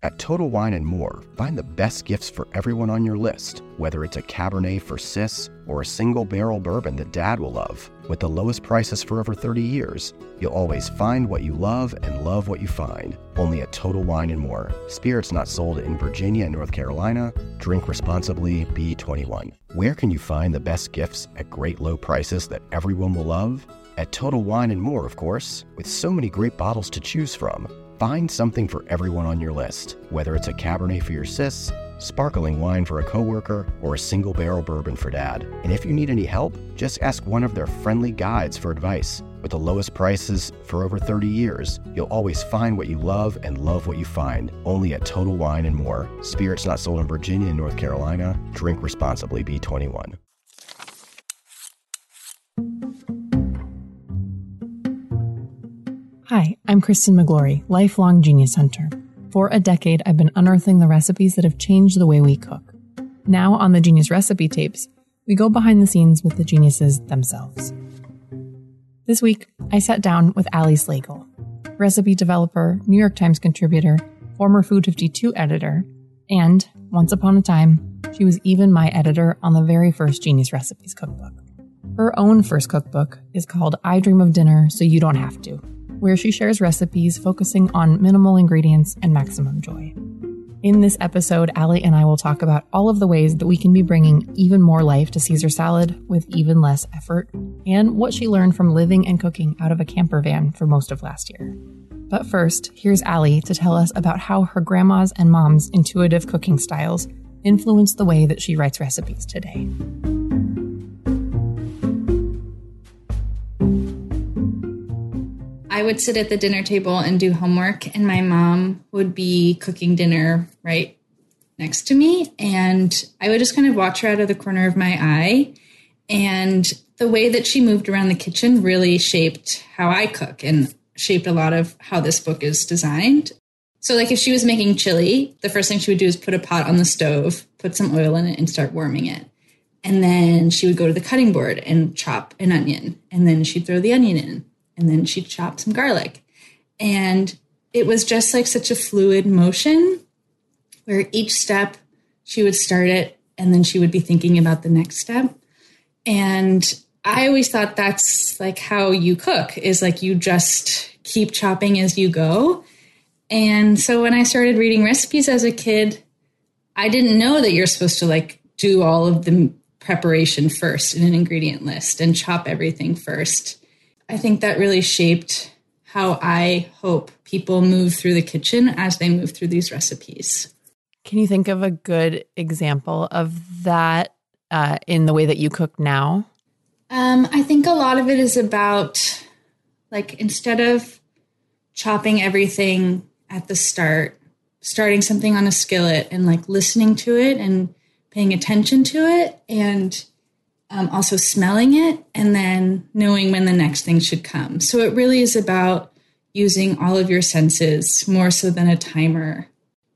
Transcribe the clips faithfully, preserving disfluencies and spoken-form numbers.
At Total Wine and More, find the best gifts for everyone on your list, whether it's a Cabernet for Sis or a single barrel bourbon that Dad will love. With the lowest prices for over thirty years, you'll always find what you love and love what you find. Only at Total Wine and More. Spirits not sold in Virginia and North Carolina. Drink responsibly. B twenty-one. Where can you find the best gifts at great low prices that everyone will love? At Total Wine and More, of course. With so many great bottles to choose from, find something for everyone on your list, whether it's a Cabernet for your sis, sparkling wine for a coworker, or a single barrel bourbon for Dad. And if you need any help, just ask one of their friendly guides for advice. With the lowest prices for over thirty years, you'll always find what you love and love what you find. Only at Total Wine and More. Spirits not sold in Virginia and North Carolina. Drink responsibly. B twenty-one. Hi, I'm Kristen McGlory, lifelong genius hunter. For a decade, I've been unearthing the recipes that have changed the way we cook. Now on the Genius Recipe Tapes, we go behind the scenes with the geniuses themselves. This week, I sat down with Ali Slagle, recipe developer, New York Times contributor, former Food fifty-two editor, and, once upon a time, she was even my editor on the very first Genius Recipes cookbook. Her own first cookbook is called I Dream of Dinner So You Don't Have To, where she shares recipes focusing on minimal ingredients and maximum joy. In this episode, Ali and I will talk about all of the ways that we can be bringing even more life to Caesar salad with even less effort, and what she learned from living and cooking out of a camper van for most of last year. But first, here's Ali to tell us about how her grandma's and mom's intuitive cooking styles influence the way that she writes recipes today. I would sit at the dinner table and do homework, and my mom would be cooking dinner right next to me. And I would just kind of watch her out of the corner of my eye. And the way that she moved around the kitchen really shaped how I cook and shaped a lot of how this book is designed. So like if she was making chili, the first thing she would do is put a pot on the stove, put some oil in it and start warming it. And then she would go to the cutting board and chop an onion. And then she'd throw the onion in. And then she'd chop some garlic. And it was just like such a fluid motion where each step she would start it and then she would be thinking about the next step. And I always thought that's like how you cook, is like you just keep chopping as you go. And so when I started reading recipes as a kid, I didn't know that you're supposed to like do all of the preparation first in an ingredient list and chop everything first. I think that really shaped how I hope people move through the kitchen as they move through these recipes. Can you think of a good example of that uh, in the way that you cook now? Um, I think a lot of it is about, like, instead of chopping everything at the start, starting something on a skillet and, like, listening to it and paying attention to it and Um, also smelling it and then knowing when the next thing should come. So it really is about using all of your senses more so than a timer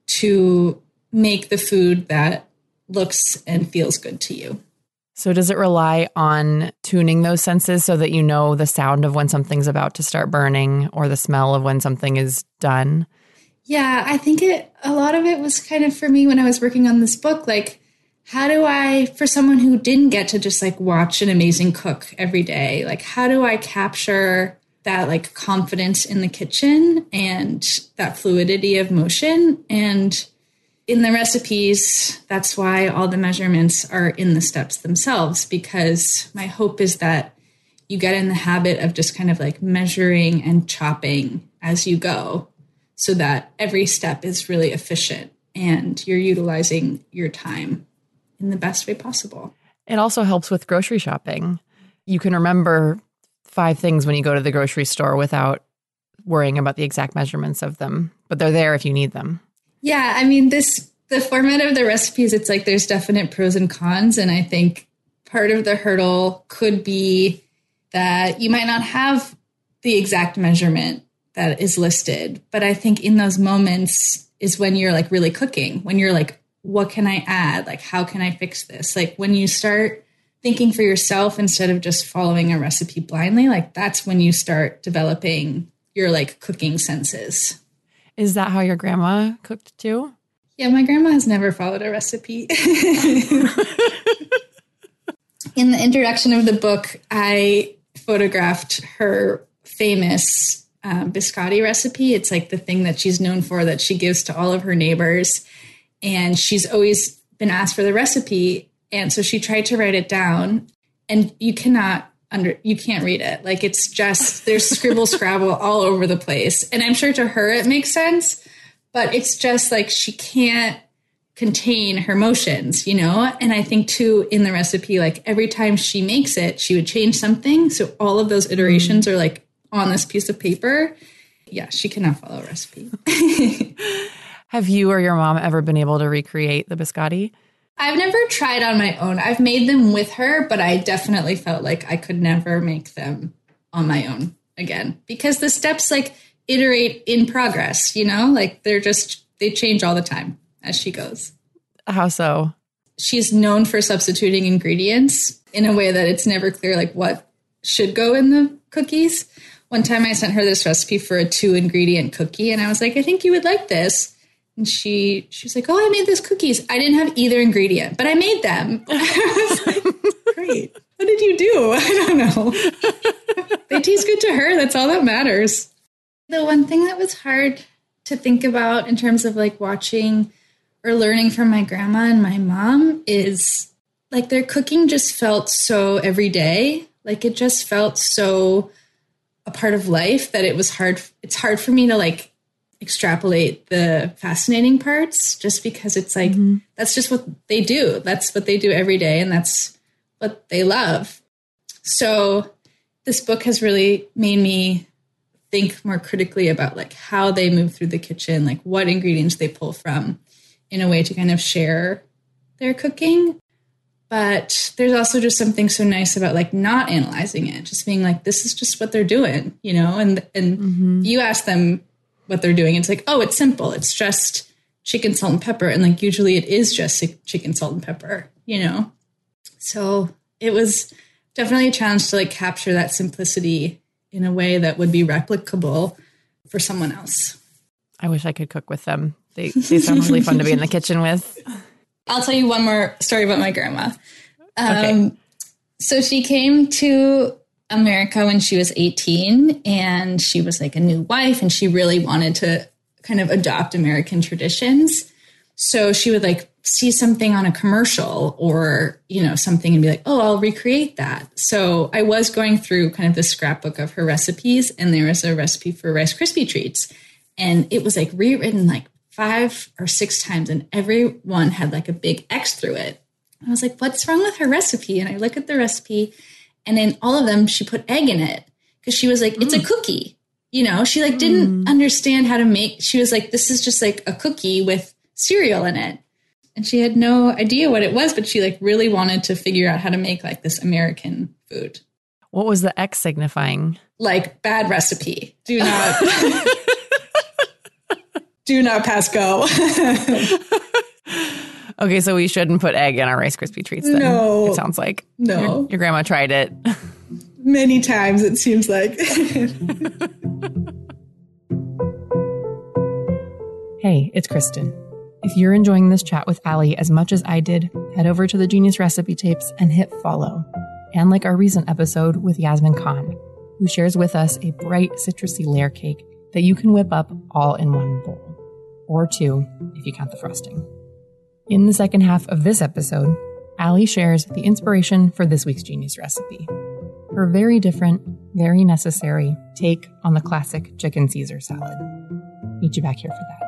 to make the food that looks and feels good to you. So does it rely on tuning those senses so that you know the sound of when something's about to start burning or the smell of when something is done? Yeah, I think it, a lot of it was kind of for me when I was working on this book, like, how do I, for someone who didn't get to just like watch an amazing cook every day, like how do I capture that like confidence in the kitchen and that fluidity of motion? And in the recipes, that's why all the measurements are in the steps themselves, because my hope is that you get in the habit of just kind of like measuring and chopping as you go so that every step is really efficient and you're utilizing your time in the best way possible. It also helps with grocery shopping. You can remember five things when you go to the grocery store without worrying about the exact measurements of them, but they're there if you need them. Yeah, I mean, this the format of the recipes, it's like there's definite pros and cons. And I think part of the hurdle could be that you might not have the exact measurement that is listed. But I think in those moments is when you're like really cooking, when you're like, what can I add? Like, how can I fix this? Like when you start thinking for yourself instead of just following a recipe blindly, like that's when you start developing your like cooking senses. Is that how your grandma cooked too? Yeah, my grandma has never followed a recipe. In the introduction of the book, I photographed her famous uh, biscotti recipe. It's like the thing that she's known for that she gives to all of her neighbors. And she's always been asked for the recipe. And so she tried to write it down, and you cannot under, you can't read it. Like, it's just, there's scribble scrabble all over the place. And I'm sure to her it makes sense, but it's just like she can't contain her emotions, you know? And I think too, in the recipe, like every time she makes it, she would change something. So all of those iterations are like on this piece of paper. Yeah, she cannot follow a recipe. Have you or your mom ever been able to recreate the biscotti? I've never tried on my own. I've made them with her, but I definitely felt like I could never make them on my own again, because the steps like iterate in progress, you know, like they're just, they change all the time as she goes. How so? She's known for substituting ingredients in a way that it's never clear like what should go in the cookies. One time I sent her this recipe for a two ingredient cookie, and I was like, I think you would like this. And she she was like, oh, I made those cookies. I didn't have either ingredient, but I made them. I was like, great. What did you do? I don't know. They taste good to her. That's all that matters. The one thing that was hard to think about in terms of like watching or learning from my grandma and my mom is like their cooking just felt so everyday. Like it just felt so a part of life that it was hard. It's hard for me to like extrapolate the fascinating parts, just because it's like, mm-hmm. that's just what they do. That's what they do every day. And that's what they love. So this book has really made me think more critically about like how they move through the kitchen, like what ingredients they pull from in a way to kind of share their cooking. But there's also just something so nice about like not analyzing it, just being like, this is just what they're doing, you know? And, and mm-hmm. you ask them what they're doing, it's like, oh, it's simple. It's just chicken, salt, and pepper. And like, usually it is just chicken, salt, and pepper, you know? So it was definitely a challenge to like capture that simplicity in a way that would be replicable for someone else. I wish I could cook with them. They, they sound really fun to be in the kitchen with. I'll tell you one more story about my grandma. Um, okay. So she came to America when she was eighteen, and she was like a new wife, and she really wanted to kind of adopt American traditions. So she would like see something on a commercial or, you know, something and be like, oh, I'll recreate that. So I was going through kind of the scrapbook of her recipes, and there was a recipe for Rice Krispie treats, and it was like rewritten like five or six times, and every one had like a big X through it. I was like, what's wrong with her recipe? And I look at the recipe, and in all of them, she put egg in it because she was like, it's mm. a cookie. You know, she like didn't mm. understand how to make, she was like, this is just like a cookie with cereal in it. And she had no idea what it was, but she like really wanted to figure out how to make like this American food. What was the X signifying? Like bad recipe. Do not, do not pass go. Okay, so we shouldn't put egg in our Rice Krispie treats then. No. It sounds like. No. Your, your grandma tried it. Many times, it seems like. Hey, it's Kristen. If you're enjoying this chat with Allie as much as I did, head over to the Genius Recipe Tapes and hit follow. And like our recent episode with Yasmin Khan, who shares with us a bright citrusy layer cake that you can whip up all in one bowl. Or two, if you count the frosting. In the second half of this episode, Allie shares the inspiration for this week's Genius recipe. Her very different, very necessary take on the classic chicken Caesar salad. Meet you back here for that.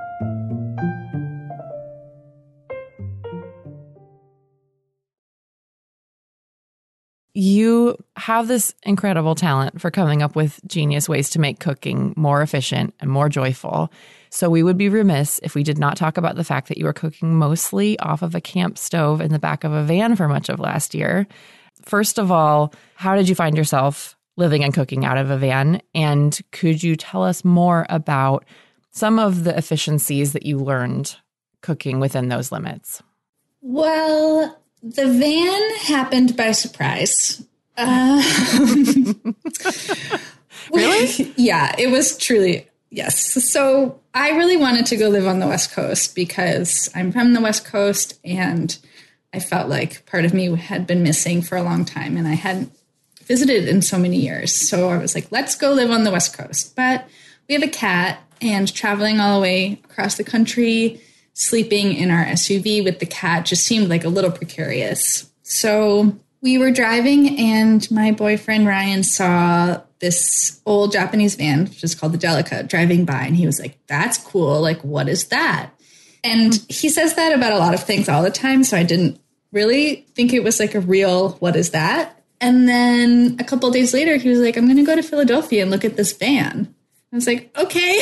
You have this incredible talent for coming up with genius ways to make cooking more efficient and more joyful. So we would be remiss if we did not talk about the fact that you were cooking mostly off of a camp stove in the back of a van for much of last year. First of all, how did you find yourself living and cooking out of a van? And could you tell us more about some of the efficiencies that you learned cooking within those limits? Well, the van happened by surprise. Uh, really? Yeah, it was truly, yes. So I really wanted to go live on the West Coast because I'm from the West Coast and I felt like part of me had been missing for a long time and I hadn't visited in so many years. So I was like, let's go live on the West Coast. But we have a cat and traveling all the way across the country, sleeping in our S U V with the cat just seemed like a little precarious. So we were driving and my boyfriend Ryan saw this old Japanese van, which is called the Delica, driving by. And he was like, that's cool. Like, what is that? And he says that about a lot of things all the time. So I didn't really think it was like a real, what is that? And then a couple of days later, he was like, I'm going to go to Philadelphia and look at this van. I was like, okay,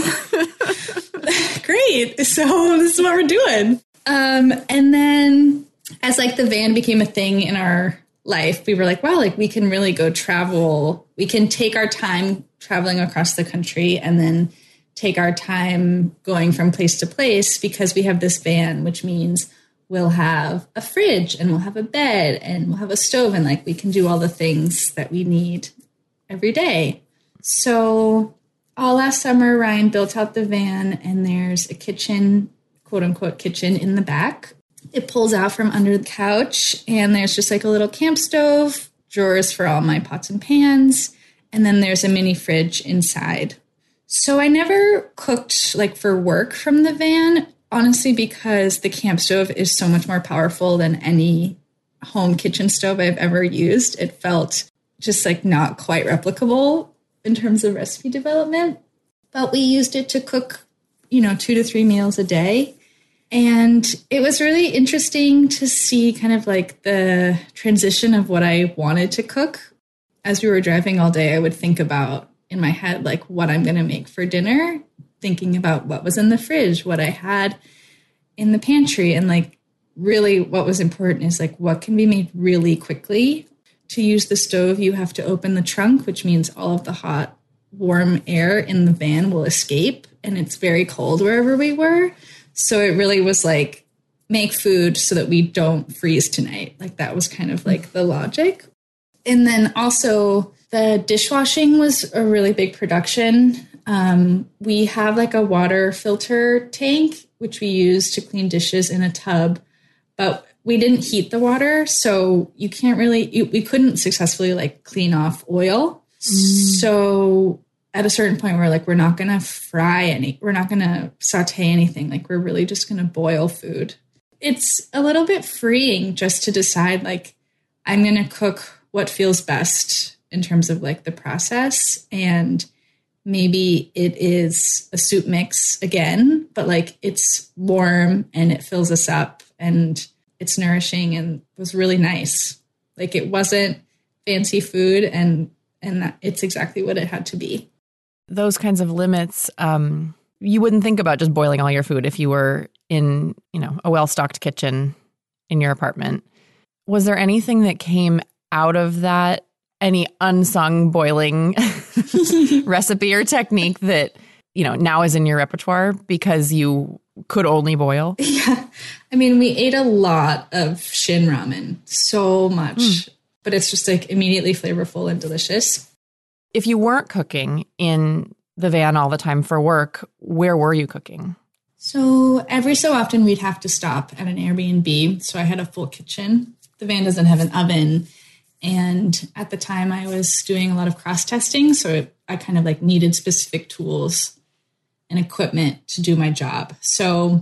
great. So this is what we're doing. Um, and then as like the van became a thing in our life, we were like, wow, like we can really go travel. We can take our time traveling across the country and then take our time going from place to place because we have this van, which means we'll have a fridge and we'll have a bed and we'll have a stove and like we can do all the things that we need every day. So all last summer, Ryan built out the van and there's a kitchen, quote unquote kitchen in the back. It pulls out from under the couch and there's just like a little camp stove, drawers for all my pots and pans, and then there's a mini fridge inside. So I never cooked like for work from the van, honestly, because the camp stove is so much more powerful than any home kitchen stove I've ever used. It felt just like not quite replicable in terms of recipe development, but we used it to cook, you know, two to three meals a day. And it was really interesting to see kind of like the transition of what I wanted to cook. As we were driving all day, I would think about in my head, like what I'm going to make for dinner, thinking about what was in the fridge, what I had in the pantry. And like really what was important is like what can be made really quickly. To use the stove, you have to open the trunk, which means all of the hot, warm air in the van will escape. And it's very cold wherever we were. So it really was like, make food so that we don't freeze tonight. Like that was kind of like the logic. And then also the dishwashing was a really big production. Um, we have like a water filter tank, which we use to clean dishes in a tub, but we didn't heat the water. So you can't really, you, we couldn't successfully like clean off oil. Mm. So at a certain point, we're like, we're not going to fry any, we're not going to saute anything. Like, we're really just going to boil food. It's a little bit freeing just to decide, like, I'm going to cook what feels best in terms of like the process. And maybe it is a soup mix again, but like it's warm and it fills us up and it's nourishing and was really nice. Like, it wasn't fancy food and, and that, it's exactly what it had to be. Those kinds of limits, um, you wouldn't think about just boiling all your food if you were in, you know, a well-stocked kitchen in your apartment. Was there anything that came out of that, any unsung boiling recipe or technique that, you know, now is in your repertoire because you could only boil? Yeah. I mean, we ate a lot of Shin ramen, so much, mm. but it's just like immediately flavorful and delicious. If you weren't cooking in the van all the time for work, where were you cooking? So every so often we'd have to stop at an Airbnb. So I had a full kitchen. The van doesn't have an oven. And at the time I was doing a lot of cross testing. So it, I kind of like needed specific tools and equipment to do my job. So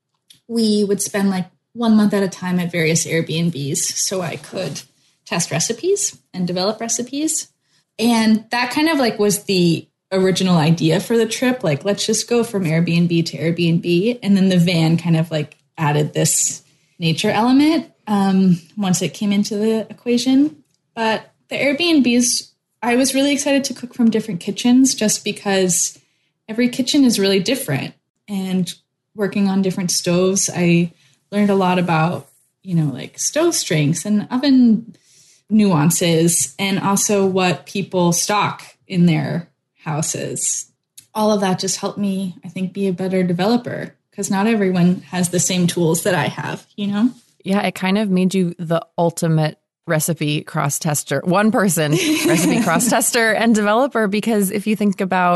we would spend like one month at a time at various Airbnbs so I could test recipes and develop recipes. And that kind of like was the original idea for the trip. Like, let's just go from Airbnb to Airbnb. And then the van kind of like added this nature element um, once it came into the equation. But the Airbnbs, I was really excited to cook from different kitchens just because every kitchen is really different. And working on different stoves, I learned a lot about, you know, like stove strengths and oven nuances, and also what people stock in their houses. All of that just helped me, I think, be a better developer because not everyone has the same tools that I have, you know? Yeah, it kind of made you the ultimate recipe cross-tester, one person recipe cross-tester and developer, because if you think about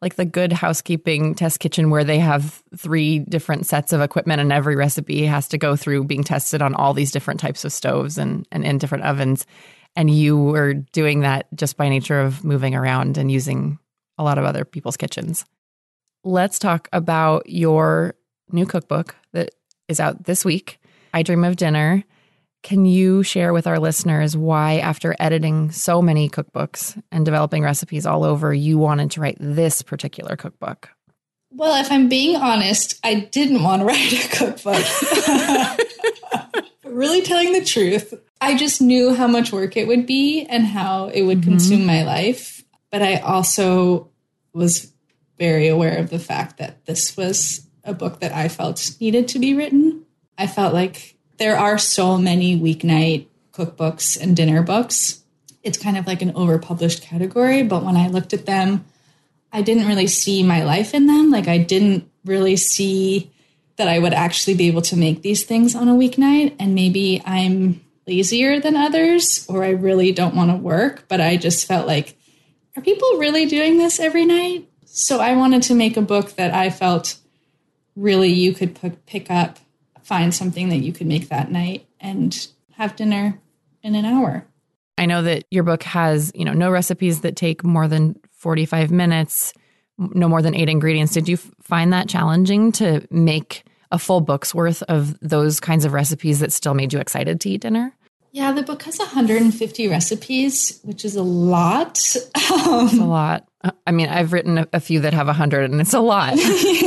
like the Good Housekeeping test kitchen where they have three different sets of equipment and every recipe has to go through being tested on all these different types of stoves and, and in different ovens. And you were doing that just by nature of moving around and using a lot of other people's kitchens. Let's talk about your new cookbook that is out this week, I Dream of Dinner. Can you share with our listeners why, after editing so many cookbooks and developing recipes all over, you wanted to write this particular cookbook? Well, if I'm being honest, I didn't want to write a cookbook. Really telling the truth, I just knew how much work it would be and how it would mm-hmm. consume my life. But I also was very aware of the fact that this was a book that I felt needed to be written. I felt like there are so many weeknight cookbooks and dinner books. It's kind of like an overpublished category, but when I looked at them, I didn't really see my life in them. Like I didn't really see that I would actually be able to make these things on a weeknight. And maybe I'm lazier than others, or I really don't want to work, but I just felt like, are people really doing this every night? So I wanted to make a book that I felt really you could p- pick up, find something that you could make that night and have dinner in an hour. I know that your book has, you know, no recipes that take more than forty-five minutes, no more than eight ingredients. Did you find that challenging to make a full book's worth of those kinds of recipes that still made you excited to eat dinner? Yeah, the book has one hundred fifty recipes, which is a lot. Um, it's a lot. I mean, I've written a, a few that have one hundred, and it's a lot.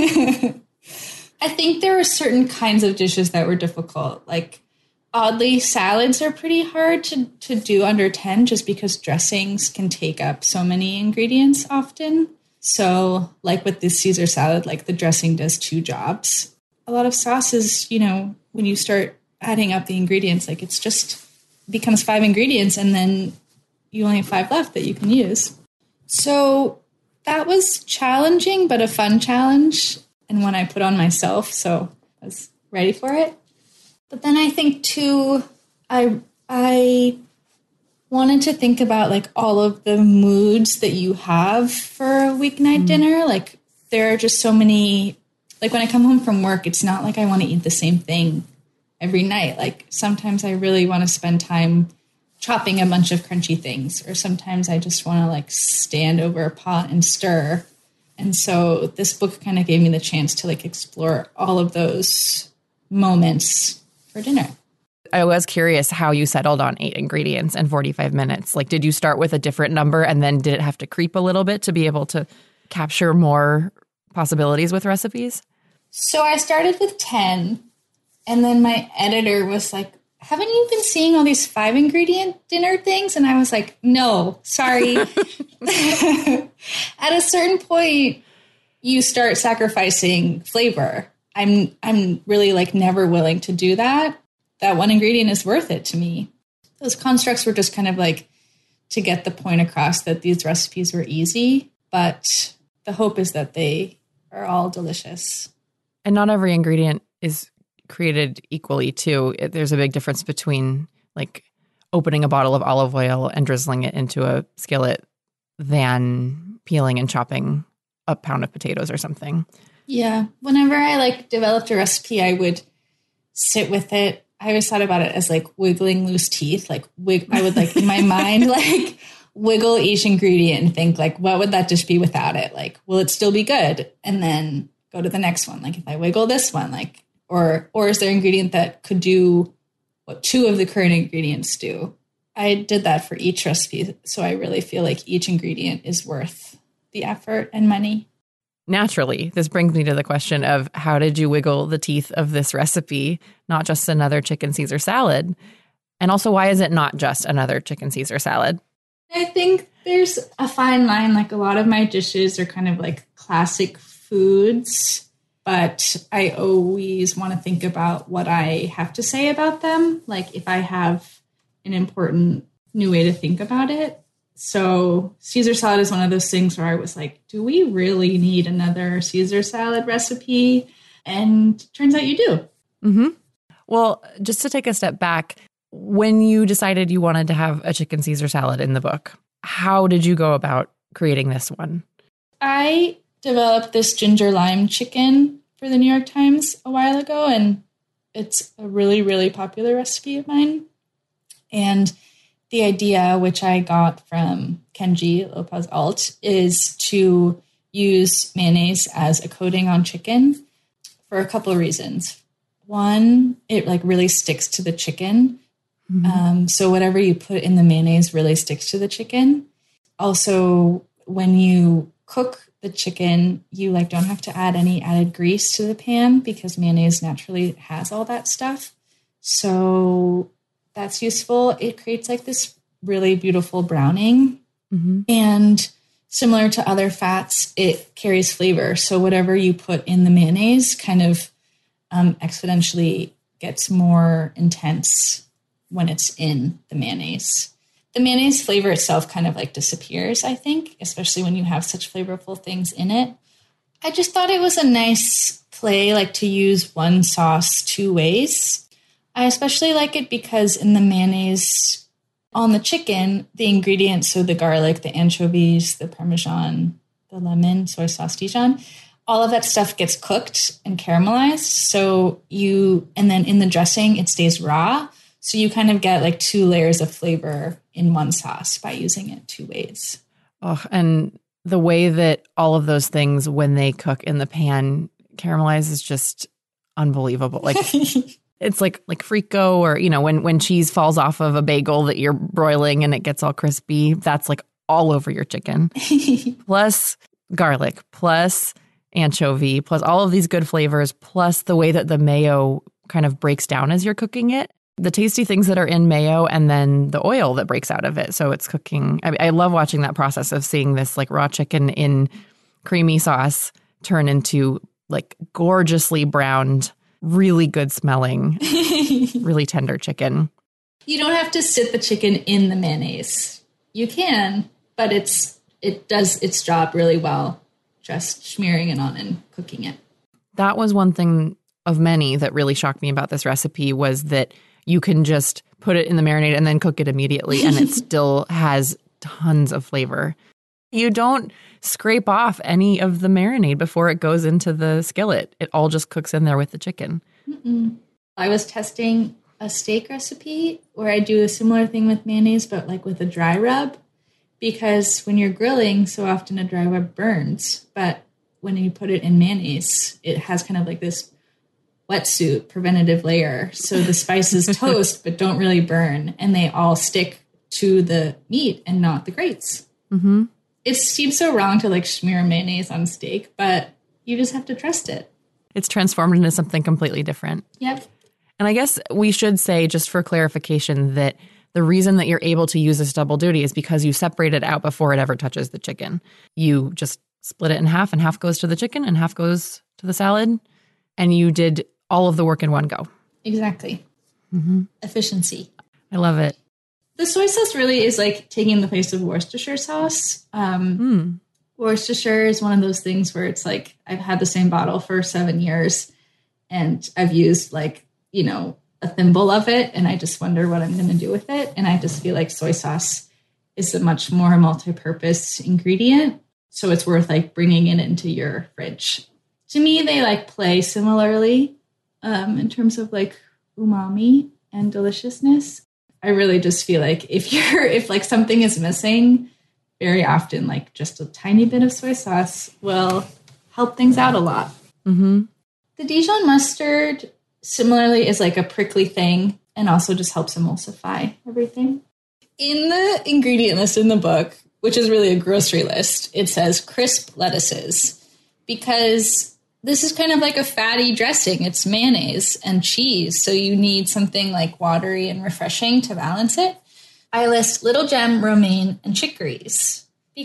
I think there are certain kinds of dishes that were difficult. Like, oddly, salads are pretty hard to, to do under ten just because dressings can take up so many ingredients often. So, like with this Caesar salad, like the dressing does two jobs. A lot of sauces, you know, when you start adding up the ingredients, like it's just becomes five ingredients and then you only have five left that you can use. So that was challenging, but a fun challenge and one I put on myself. So I was ready for it. But then I think too, I, I wanted to think about like all of the moods that you have for a weeknight mm-hmm. dinner. Like there are just so many, like when I come home from work, it's not like I want to eat the same thing every night. Like sometimes I really want to spend time chopping a bunch of crunchy things, or sometimes I just want to like stand over a pot and stir. And so this book kind of gave me the chance to like explore all of those moments for dinner. I was curious how you settled on eight ingredients and forty-five minutes. Like, did you start with a different number and then did it have to creep a little bit to be able to capture more possibilities with recipes? So I started with ten, and then my editor was like, haven't you been seeing all these five ingredient dinner things? And I was like, no, sorry. At a certain point, you start sacrificing flavor. I'm I'm really like never willing to do that. That one ingredient is worth it to me. Those constructs were just kind of like to get the point across that these recipes were easy, but the hope is that they are all delicious. And not every ingredient is created equally too. There's a big difference between like opening a bottle of olive oil and drizzling it into a skillet than peeling and chopping a pound of potatoes or something. Yeah. Whenever I like developed a recipe, I would sit with it. I always thought about it as like wiggling loose teeth. Like wig- I would like in my mind, like wiggle each ingredient and think like, what would that dish be without it? Like, will it still be good? And then go to the next one. Like if I wiggle this one, like, or, or is there an ingredient that could do what two of the current ingredients do? I did that for each recipe. So I really feel like each ingredient is worth the effort and money. Naturally, this brings me to the question of how did you wiggle the teeth of this recipe, not just another chicken Caesar salad? And also, why is it not just another chicken Caesar salad? I think there's a fine line. Like a lot of my dishes are kind of like classic foods, but I always want to think about what I have to say about them. Like if I have an important new way to think about it. So Caesar salad is one of those things where I was like, do we really need another Caesar salad recipe? And turns out you do. Mm-hmm. Well, just to take a step back, when you decided you wanted to have a chicken Caesar salad in the book, how did you go about creating this one? I developed this ginger lime chicken for the New York Times a while ago, and it's a really, really popular recipe of mine. And the idea, which I got from Kenji Lopez Alt, is to use mayonnaise as a coating on chicken for a couple of reasons. One, it like really sticks to the chicken. Mm-hmm. Um, so whatever you put in the mayonnaise really sticks to the chicken. Also, when you cook the chicken, you like don't have to add any added grease to the pan because mayonnaise naturally has all that stuff. So that's useful. It creates like this really beautiful browning. Mm-hmm. And similar to other fats, it carries flavor. So whatever you put in the mayonnaise kind of um, exponentially gets more intense when it's in the mayonnaise. The mayonnaise flavor itself kind of like disappears, I think, especially when you have such flavorful things in it. I just thought it was a nice play, like to use one sauce two ways. I especially like it because in the mayonnaise on the chicken, the ingredients, so the garlic, the anchovies, the Parmesan, the lemon, soy sauce, Dijon, all of that stuff gets cooked and caramelized. So you, and then in the dressing, it stays raw. So you kind of get like two layers of flavor in one sauce by using it two ways. Oh, and the way that all of those things, when they cook in the pan, caramelize is just unbelievable. Like it's like like Frico, or, you know, when, when cheese falls off of a bagel that you're broiling and it gets all crispy, that's like all over your chicken. Plus garlic, plus anchovy, plus all of these good flavors, plus the way that the mayo kind of breaks down as you're cooking it. The tasty things that are in mayo and then the oil that breaks out of it. So it's cooking. I, I love watching that process of seeing this like raw chicken in creamy sauce turn into like gorgeously browned, really good smelling, really tender chicken. You don't have to sit the chicken in the mayonnaise. You can, but it's it does its job really well, just smearing it on and cooking it. That was one thing of many that really shocked me about this recipe, was that you can just put it in the marinade and then cook it immediately, and it still has tons of flavor. You don't scrape off any of the marinade before it goes into the skillet. It all just cooks in there with the chicken. Mm-mm. I was testing a steak recipe where I do a similar thing with mayonnaise, but like with a dry rub, because when you're grilling, so often a dry rub burns. But when you put it in mayonnaise, it has kind of like this wetsuit preventative layer. So the spices toast, but don't really burn. And they all stick to the meat and not the grates. Mm-hmm. It seems so wrong to like smear mayonnaise on steak, but you just have to trust it. It's transformed into something completely different. Yep. And I guess we should say, just for clarification, that the reason that you're able to use this double duty is because you separate it out before it ever touches the chicken. You just split it in half, and half goes to the chicken and half goes to the salad. And you did all of the work in one go. Exactly. Mm-hmm. Efficiency. I love it. The soy sauce really is like taking the place of Worcestershire sauce. Um, mm. Worcestershire is one of those things where it's like, I've had the same bottle for seven years and I've used like, you know, a thimble of it, and I just wonder what I'm going to do with it. And I just feel like soy sauce is a much more multi-purpose ingredient. So it's worth like bringing it into your fridge. To me, they like play similarly um, in terms of like umami and deliciousness. I really just feel like if you're, if like something is missing, very often like just a tiny bit of soy sauce will help things out a lot. Mm-hmm. The Dijon mustard similarly is like a prickly thing and also just helps emulsify everything. In the ingredient list in the book, which is really a grocery list, it says crisp lettuces, because this is kind of like a fatty dressing. It's mayonnaise and cheese, so you need something like watery and refreshing to balance it. I list little gem, romaine, and chicories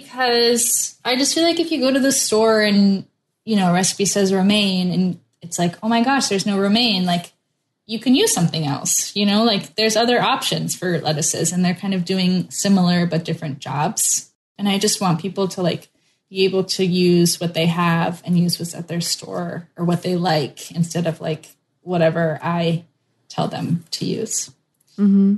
because I just feel like if you go to the store and, you know, a recipe says romaine and it's like, oh my gosh, there's no romaine, like you can use something else, you know, like there's other options for lettuces and they're kind of doing similar but different jobs. And I just want people to like be able to use what they have and use what's at their store or what they like instead of like whatever I tell them to use. Mm-hmm.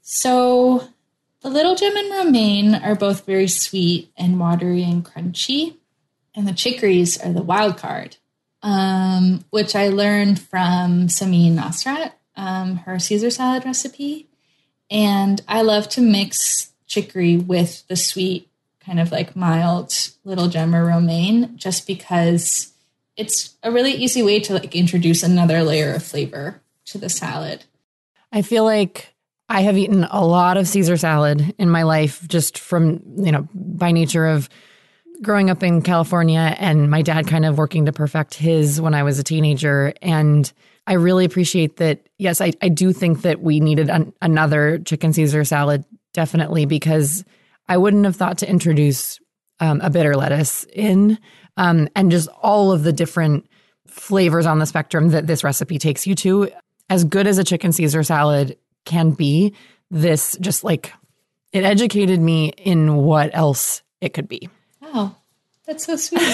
So the little gem and romaine are both very sweet and watery and crunchy. and the chicories are the wild card, um, which I learned from Samin Nosrat, um, her Caesar salad recipe. And I love to mix chicory with the sweet, kind of like mild little gem or romaine, just because it's a really easy way to like introduce another layer of flavor to the salad. I feel like I have eaten a lot of Caesar salad in my life, just from, you know, by nature of growing up in California and my dad kind of working to perfect his when I was a teenager. And I really appreciate that. Yes, I, I do think that we needed an, another chicken Caesar salad, definitely, because I wouldn't have thought to introduce um, a bitter lettuce in um, and just all of the different flavors on the spectrum that this recipe takes you to. As good as a chicken Caesar salad can be, this just like, it educated me in what else it could be. Wow, that's so sweet.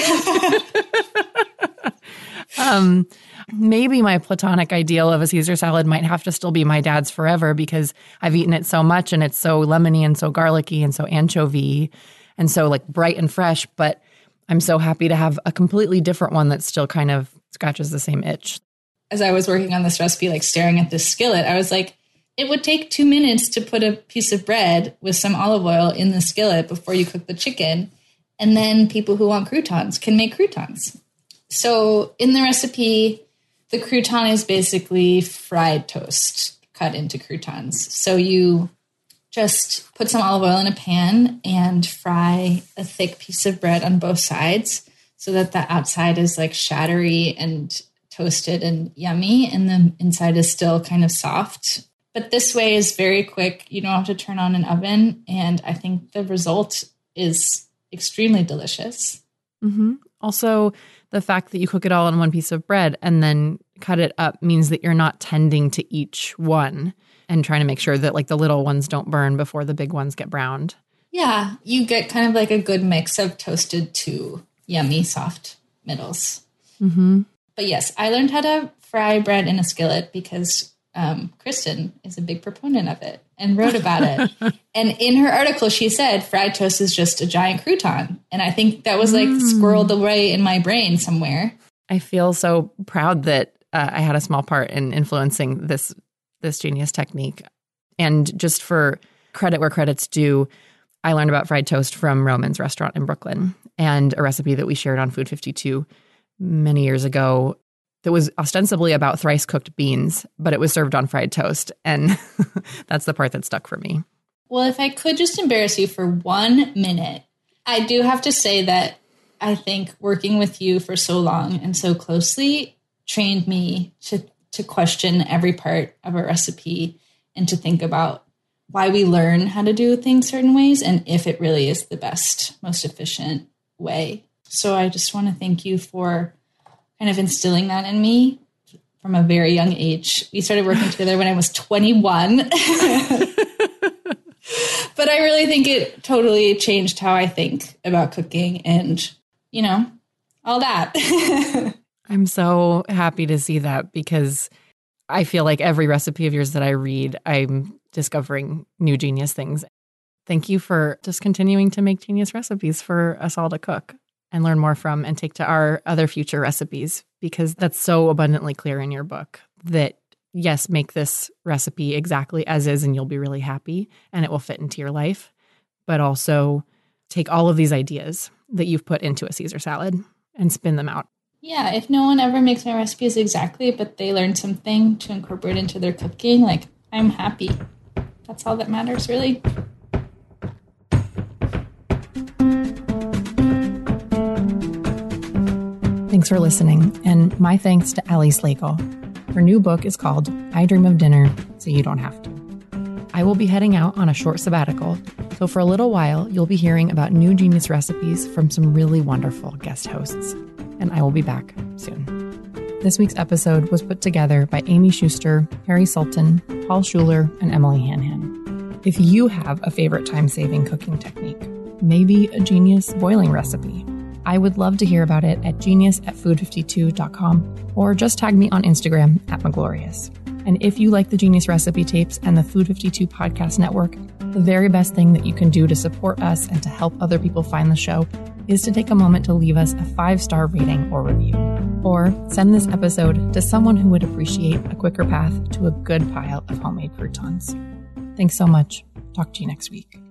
um, maybe my platonic ideal of a Caesar salad might have to still be my dad's forever, because I've eaten it so much and it's so lemony and so garlicky and so anchovy and so like bright and fresh. But I'm so happy to have a completely different one that still kind of scratches the same itch. As I was working on this recipe, like staring at this skillet, I was like, it would take two minutes to put a piece of bread with some olive oil in the skillet before you cook the chicken. And then people who want croutons can make croutons. So in the recipe, the crouton is basically fried toast cut into croutons. So you just put some olive oil in a pan and fry a thick piece of bread on both sides so that the outside is like shattery and toasted and yummy, and the inside is still kind of soft. But this way is very quick. You don't have to turn on an oven. And I think the result is extremely delicious. Mm-hmm. Also, the fact that you cook it all on one piece of bread and then cut it up means that you're not tending to each one and trying to make sure that like the little ones don't burn before the big ones get browned. Yeah, you get kind of like a good mix of toasted to yummy, soft middles. Mm-hmm. But yes, I learned how to fry bread in a skillet because um, Kristen is a big proponent of it and wrote about it. And in her article, she said fried toast is just a giant crouton. And I think that was like mm. squirreled away in my brain somewhere. I feel so proud that uh, I had a small part in influencing this this genius technique. And just for credit where credit's due, I learned about fried toast from Roman's restaurant in Brooklyn, and a recipe that we shared on Food fifty-two many years ago that was ostensibly about thrice cooked beans, but it was served on fried toast. And that's the part that stuck for me. Well, if I could just embarrass you for one minute, I do have to say that I think working with you for so long and so closely trained me to, to question every part of a recipe and to think about why we learn how to do things certain ways and if it really is the best, most efficient way. So I just want to thank you for kind of instilling that in me from a very young age. We started working together when I was twenty-one. But I really think it totally changed how I think about cooking and, you know, all that. I'm so happy to see that, because I feel like every recipe of yours that I read, I'm discovering new genius things. Thank you for just continuing to make genius recipes for us all to cook and learn more from and take to our other future recipes, because that's so abundantly clear in your book that, yes, make this recipe exactly as is and you'll be really happy and it will fit into your life, but also take all of these ideas that you've put into a Caesar salad and spin them out. Yeah, if no one ever makes my recipes exactly, but they learn something to incorporate into their cooking, like, I'm happy. That's all that matters, really. Thanks for listening, and my thanks to Allie Slagle. Her new book is called I Dream of Dinner, So You Don't Have to. I will be heading out on a short sabbatical, so for a little while, you'll be hearing about new genius recipes from some really wonderful guest hosts. And I will be back soon. This week's episode was put together by Amy Schuster, Harry Sultan, Paul Schuler, and Emily Hanhan. If you have a favorite time-saving cooking technique, maybe a genius boiling recipe, I would love to hear about it at genius at food fifty-two dot com or just tag me on Instagram at Maglorious. And if you like the Genius Recipe Tapes and the Food fifty-two Podcast Network, the very best thing that you can do to support us and to help other people find the show is to take a moment to leave us a five-star rating or review, or send this episode to someone who would appreciate a quicker path to a good pile of homemade croutons. Thanks so much. Talk to you next week.